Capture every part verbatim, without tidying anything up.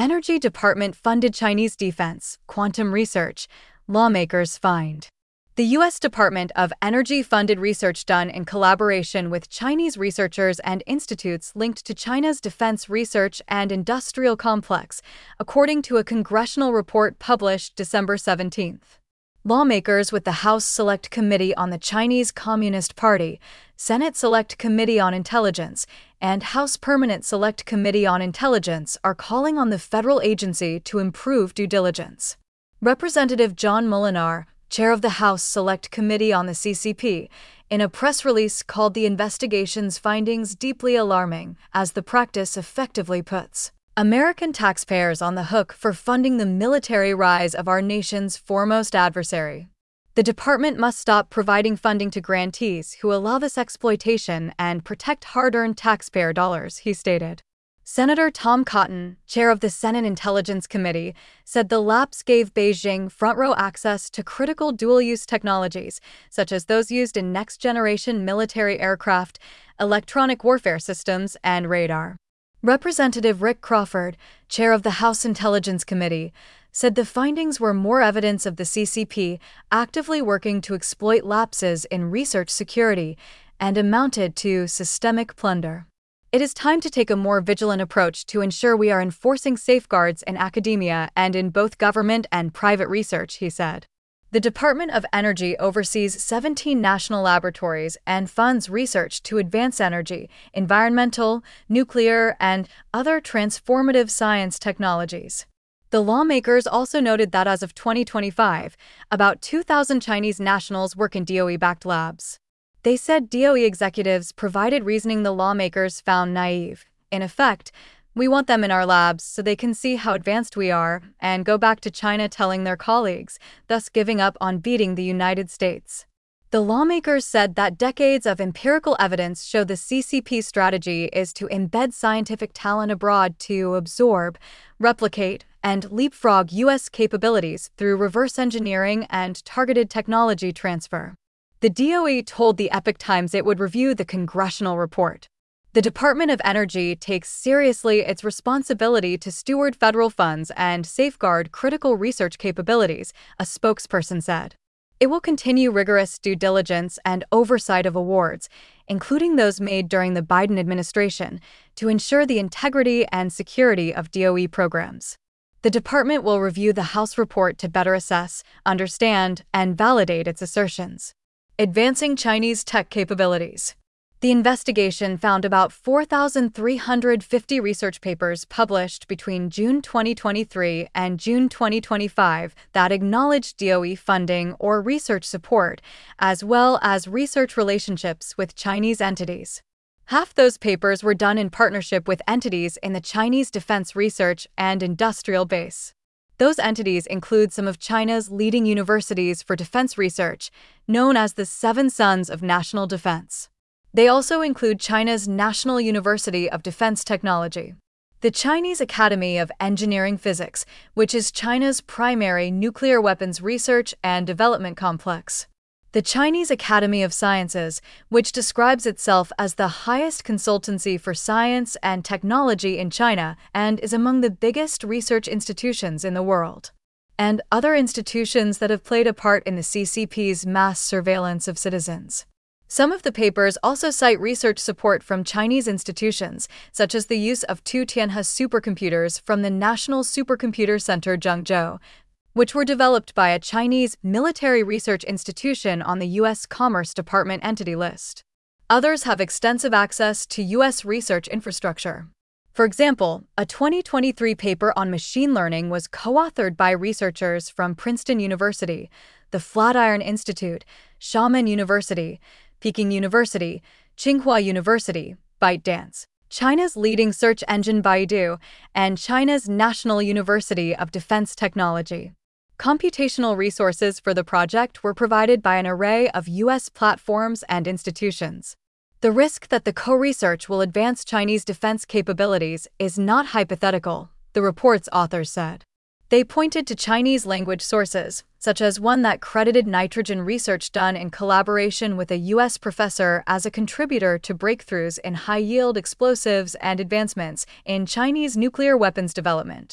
Energy Department funded Chinese defense, quantum research, lawmakers fined. The U S Department of Energy funded research done in collaboration with Chinese researchers and institutes linked to China's defense research and industrial complex, according to a congressional report published December seventeenth. Lawmakers with the House Select Committee on the Chinese Communist Party, Senate Select Committee on Intelligence, and House Permanent Select Committee on Intelligence are calling on the federal agency to improve due diligence. Representative John Molinar, chair of the House Select Committee on the C C P, in a press release called the investigation's findings deeply alarming, as the practice effectively puts American taxpayers on the hook for funding the military rise of our nation's foremost adversary. The department must stop providing funding to grantees who allow this exploitation and protect hard-earned taxpayer dollars, he stated. Senator Tom Cotton, chair of the Senate Intelligence Committee, said the lapse gave Beijing front-row access to critical dual-use technologies, such as those used in next-generation military aircraft, electronic warfare systems, and radar. Representative Rick Crawford, chair of the House Intelligence Committee, said the findings were more evidence of the C C P actively working to exploit lapses in research security and amounted to systemic plunder. It is time to take a more vigilant approach to ensure we are enforcing safeguards in academia and in both government and private research, he said. The Department of Energy oversees seventeen national laboratories and funds research to advance energy, environmental, nuclear, and other transformative science technologies. The lawmakers also noted that as of twenty twenty-five, about two thousand Chinese nationals work in D O E-backed labs. They said D O E executives provided reasoning the lawmakers found naive. In effect, we want them in our labs so they can see how advanced we are and go back to China telling their colleagues, thus giving up on beating the United States. The lawmakers said that decades of empirical evidence show the C C P strategy is to embed scientific talent abroad to absorb, replicate, and leapfrog U S capabilities through reverse engineering and targeted technology transfer. The D O E told the Epoch Times it would review the congressional report. The Department of Energy takes seriously its responsibility to steward federal funds and safeguard critical research capabilities, a spokesperson said. It will continue rigorous due diligence and oversight of awards, including those made during the Biden administration, to ensure the integrity and security of D O E programs. The department will review the House report to better assess, understand, and validate its assertions. Advancing Chinese tech capabilities. The investigation found about four thousand three hundred fifty research papers published between June twenty twenty-three and June twenty twenty-five that acknowledged D O E funding or research support, as well as research relationships with Chinese entities. Half those papers were done in partnership with entities in the Chinese defense research and industrial base. Those entities include some of China's leading universities for defense research, known as the Seven Sons of National Defense. They also include China's National University of Defense Technology, the Chinese Academy of Engineering Physics, which is China's primary nuclear weapons research and development complex, the Chinese Academy of Sciences, which describes itself as the highest consultancy for science and technology in China and is among the biggest research institutions in the world, and other institutions that have played a part in the C C P's mass surveillance of citizens. Some of the papers also cite research support from Chinese institutions, such as the use of two Tianhe supercomputers from the National Supercomputer Center Zhengzhou, which were developed by a Chinese military research institution on the U S Commerce Department entity list. Others have extensive access to U S research infrastructure. For example, a twenty twenty-three paper on machine learning was co-authored by researchers from Princeton University, the Flatiron Institute, Xiamen University, Peking University, Tsinghua University, ByteDance, China's leading search engine Baidu, and China's National University of Defense Technology. Computational resources for the project were provided by an array of U S platforms and institutions. The risk that the co-research will advance Chinese defense capabilities is not hypothetical, the report's authors said. They pointed to Chinese language sources, such as one that credited nitrogen research done in collaboration with a U S professor as a contributor to breakthroughs in high-yield explosives and advancements in Chinese nuclear weapons development.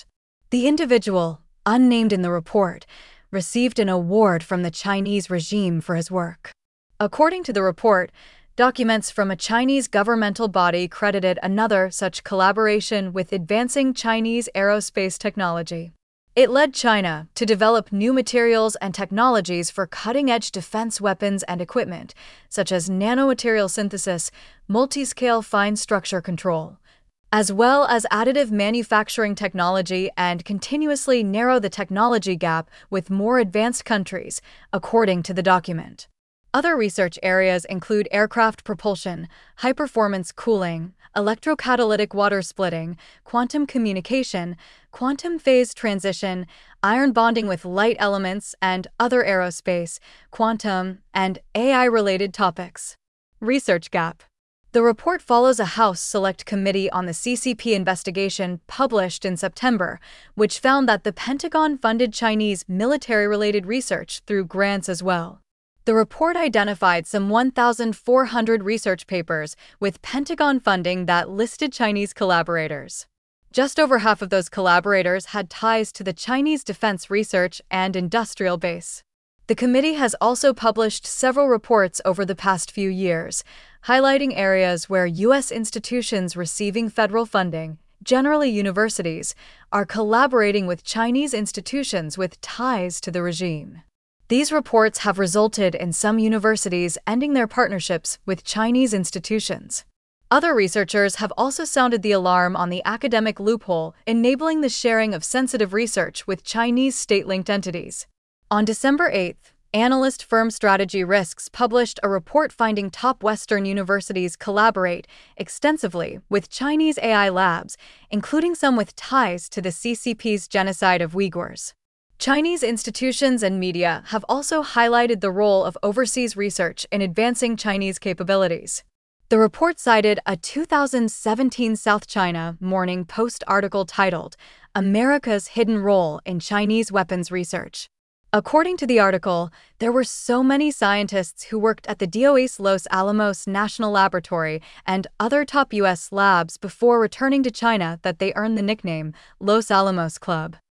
The individual, unnamed in the report, received an award from the Chinese regime for his work. According to the report, documents from a Chinese governmental body credited another such collaboration with advancing Chinese aerospace technology. It led China to develop new materials and technologies for cutting-edge defense weapons and equipment, such as nanomaterial synthesis, multi-scale fine structure control, as well as additive manufacturing technology, and continuously narrow the technology gap with more advanced countries, according to the document. Other research areas include aircraft propulsion, high-performance cooling, electrocatalytic water splitting, quantum communication, quantum phase transition, ion bonding with light elements, and other aerospace, quantum, and A I-related topics. Research gap. The report follows a House Select Committee on the C C P investigation published in September, which found that the Pentagon funded Chinese military-related research through grants as well. The report identified some one thousand four hundred research papers with Pentagon funding that listed Chinese collaborators. Just over half of those collaborators had ties to the Chinese defense research and industrial base. The committee has also published several reports over the past few years, highlighting areas where U S institutions receiving federal funding, generally universities, are collaborating with Chinese institutions with ties to the regime. These reports have resulted in some universities ending their partnerships with Chinese institutions. Other researchers have also sounded the alarm on the academic loophole enabling the sharing of sensitive research with Chinese state-linked entities. On December eighth, analyst firm Strategy Risks published a report finding top Western universities collaborate extensively with Chinese A I labs, including some with ties to the C C P's genocide of Uyghurs. Chinese institutions and media have also highlighted the role of overseas research in advancing Chinese capabilities. The report cited a two thousand seventeen South China Morning Post article titled, "America's Hidden Role in Chinese Weapons Research." According to the article, there were so many scientists who worked at the D O E's Los Alamos National Laboratory and other top U S labs before returning to China that they earned the nickname Los Alamos Club.